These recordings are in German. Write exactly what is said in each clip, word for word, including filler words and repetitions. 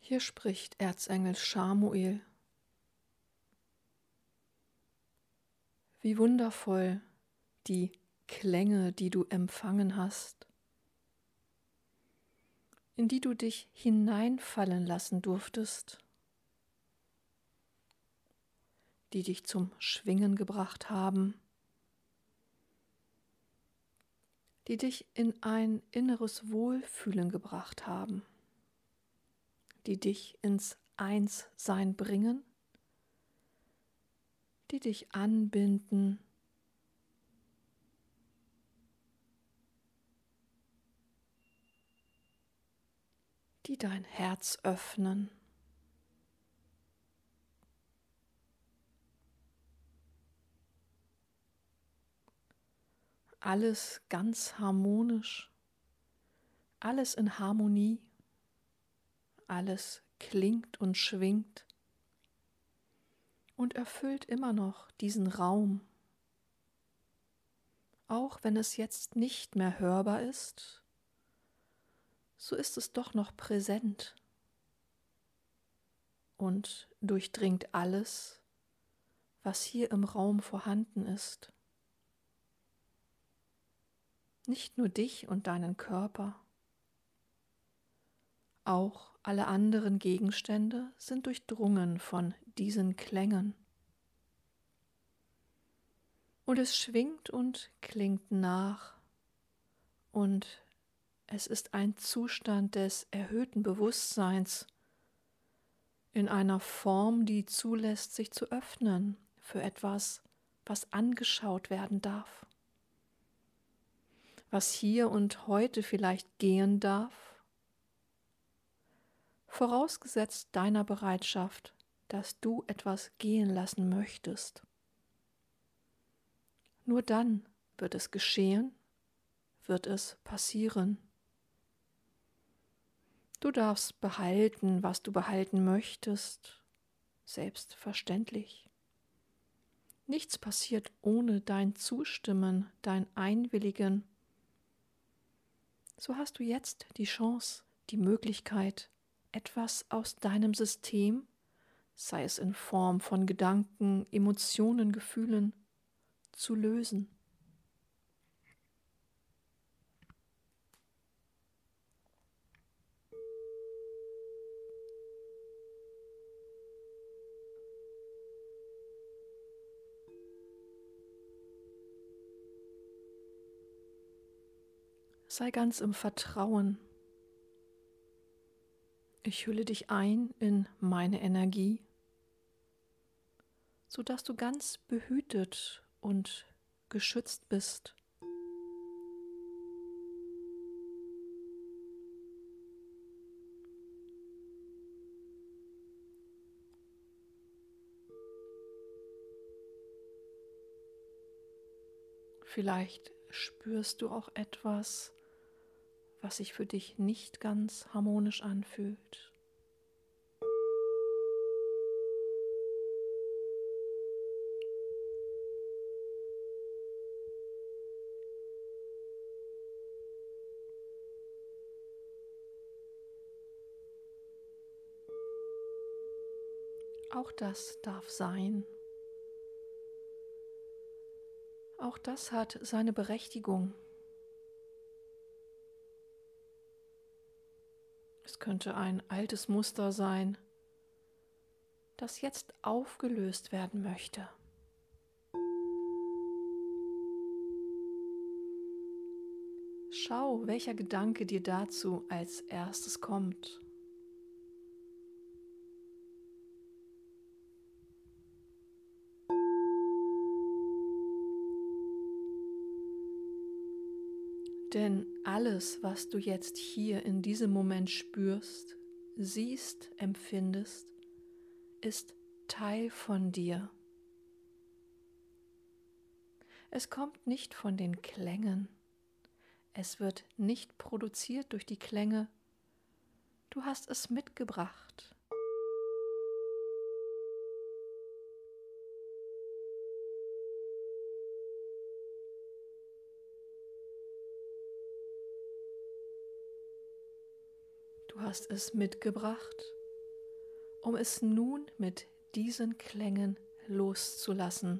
Hier spricht Erzengel Schamuel. Wie wundervoll die Klänge, die du empfangen hast, in die du dich hineinfallen lassen durftest, die dich zum Schwingen gebracht haben, die dich in ein inneres Wohlfühlen gebracht haben, die dich ins Einssein bringen, die dich anbinden, die dein Herz öffnen. Alles ganz harmonisch, alles in Harmonie, alles klingt und schwingt und erfüllt immer noch diesen Raum. Auch wenn es jetzt nicht mehr hörbar ist, so ist es doch noch präsent und durchdringt alles, was hier im Raum vorhanden ist. Nicht nur dich und deinen Körper, auch alle anderen Gegenstände sind durchdrungen von diesen Klängen. Und es schwingt und klingt nach und es ist ein Zustand des erhöhten Bewusstseins in einer Form, die zulässt, sich zu öffnen für etwas, was angeschaut werden darf, was hier und heute vielleicht gehen darf, vorausgesetzt deiner Bereitschaft, dass du etwas gehen lassen möchtest. Nur dann wird es geschehen, wird es passieren. Du darfst behalten, was du behalten möchtest, selbstverständlich. Nichts passiert ohne dein Zustimmen, dein Einwilligen. So hast du jetzt die Chance, die Möglichkeit, etwas aus deinem System, sei es in Form von Gedanken, Emotionen, Gefühlen, zu lösen. Sei ganz im Vertrauen. Ich hülle dich ein in meine Energie, sodass du ganz behütet und geschützt bist. Vielleicht spürst du auch etwas, was sich für dich nicht ganz harmonisch anfühlt. Auch das darf sein. Auch das hat seine Berechtigung. Es könnte ein altes Muster sein, das jetzt aufgelöst werden möchte. Schau, welcher Gedanke dir dazu als erstes kommt. Denn alles, was du jetzt hier in diesem Moment spürst, siehst, empfindest, ist Teil von dir. Es kommt nicht von den Klängen. Es wird nicht produziert durch die Klänge. Du hast es mitgebracht. Du hast es mitgebracht um es nun mit diesen Klängen loszulassen.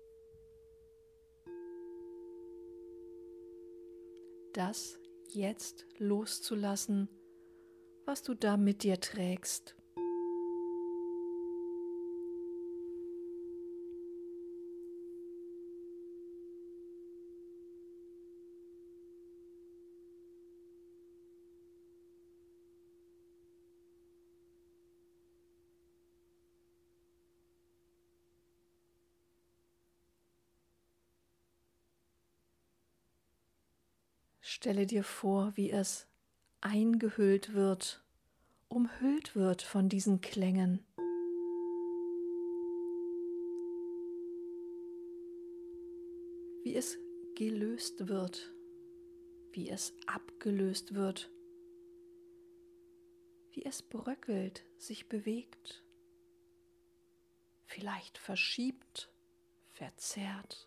Das jetzt loszulassen, was du da mit dir trägst. Stelle dir vor, wie es eingehüllt wird, umhüllt wird von diesen Klängen. Wie es gelöst wird, wie es abgelöst wird, wie es bröckelt, sich bewegt, vielleicht verschiebt, verzerrt.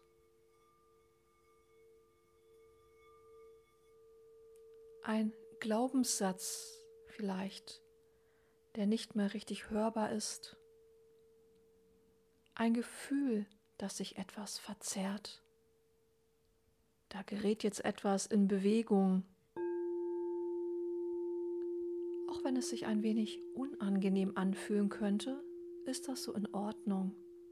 Ein Glaubenssatz vielleicht, der nicht mehr richtig hörbar ist. Ein Gefühl, dass sich etwas verzerrt. Da gerät jetzt etwas in Bewegung. Auch wenn es sich ein wenig unangenehm anfühlen könnte, ist das so in Ordnung.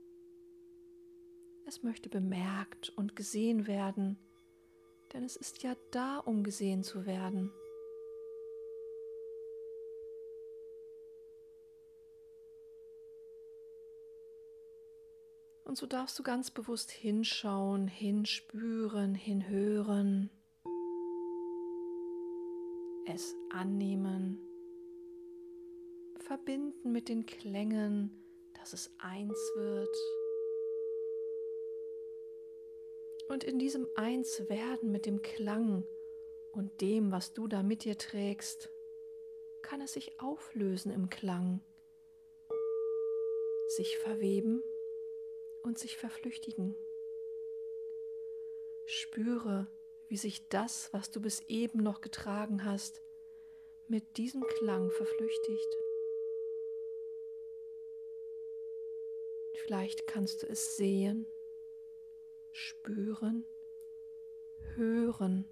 Es möchte bemerkt und gesehen werden, denn es ist ja da, um gesehen zu werden. Und so darfst du ganz bewusst hinschauen, hinspüren, hinhören, es annehmen, verbinden mit den Klängen, dass es eins wird. Und in diesem Einswerden mit dem Klang und dem, was du da mit dir trägst, kann es sich auflösen im Klang, sich verweben und sich verflüchtigen. Spüre, wie sich das, was du bis eben noch getragen hast, mit diesem Klang verflüchtigt. Vielleicht kannst du es sehen, spüren, hören.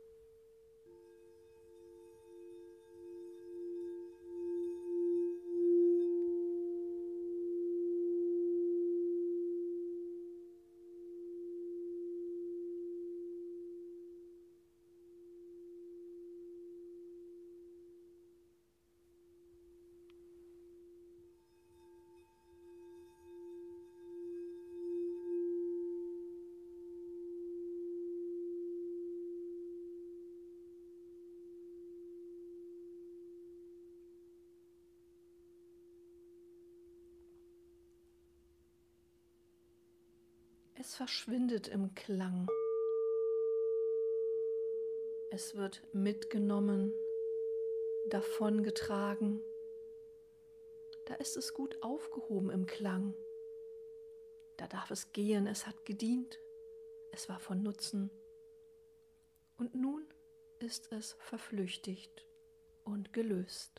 Es verschwindet im Klang. Es wird mitgenommen, davongetragen. Da ist es gut aufgehoben im Klang. Da darf es gehen, es hat gedient, es war von Nutzen. Und nun ist es verflüchtigt und gelöst.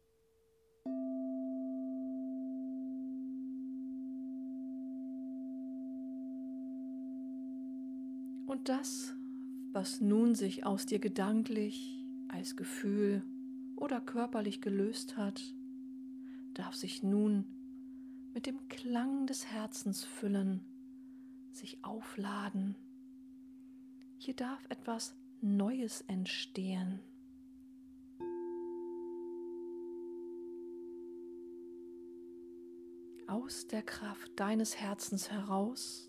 Und das, was nun sich aus dir gedanklich, als Gefühl oder körperlich gelöst hat, darf sich nun mit dem Klang des Herzens füllen, sich aufladen. Hier darf etwas Neues entstehen. Aus der Kraft deines Herzens heraus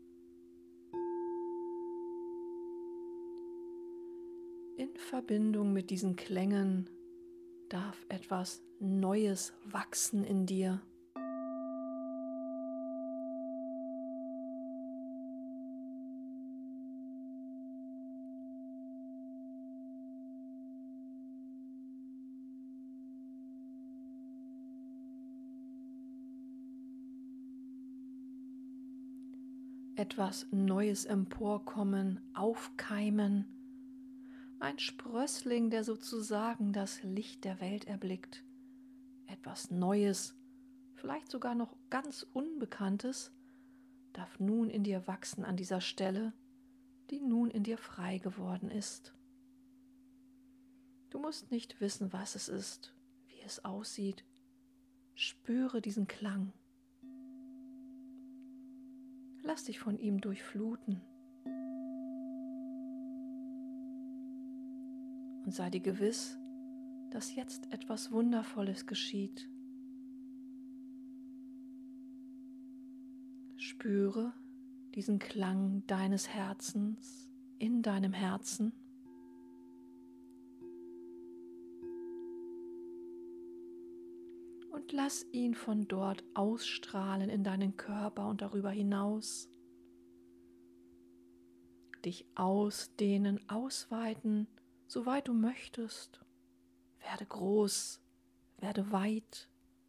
in Verbindung mit diesen Klängen darf etwas Neues wachsen in dir. Etwas Neues emporkommen, aufkeimen. Ein Sprössling, der sozusagen das Licht der Welt erblickt. Etwas Neues, vielleicht sogar noch ganz Unbekanntes, darf nun in dir wachsen an dieser Stelle, die nun in dir frei geworden ist. Du musst nicht wissen, was es ist, wie es aussieht. Spüre diesen Klang. Lass dich von ihm durchfluten. Und sei dir gewiss, dass jetzt etwas Wundervolles geschieht. Spüre diesen Klang deines Herzens in deinem Herzen. Und lass ihn von dort ausstrahlen in deinen Körper und darüber hinaus. Dich ausdehnen, ausweiten, soweit du möchtest. Werde groß, werde weit.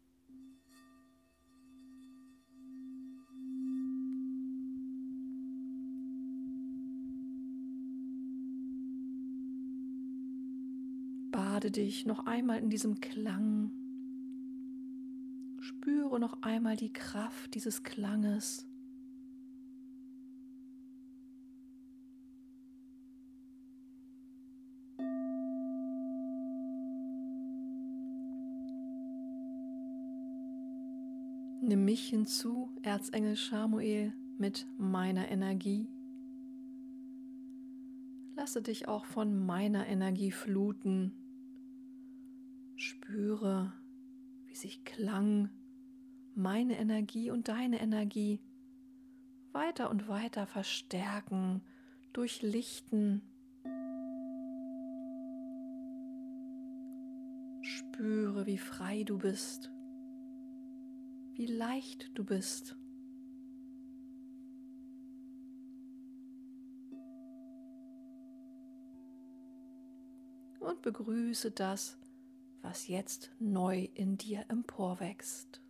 Bade dich noch einmal in diesem Klang. Spüre noch einmal die Kraft dieses Klanges. Nimm mich hinzu, Erzengel Chamuel, mit meiner Energie. Lasse dich auch von meiner Energie fluten. Spüre, wie sich Klang, meine Energie und deine Energie weiter und weiter verstärken, durchlichten. Spüre, wie frei du bist, wie leicht du bist. Und begrüße das, was jetzt neu in dir emporwächst.